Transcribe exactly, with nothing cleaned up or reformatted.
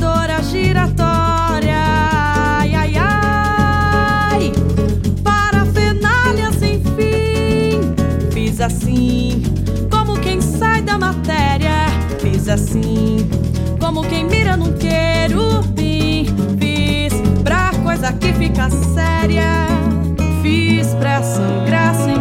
voadora giratória. Ai, ai, ai, parafernália sem fim. Fiz assim, como quem sai da matéria. Fiz assim, como quem mira num querubim. Fiz pra coisa que fica séria. Fiz pra sangrar sem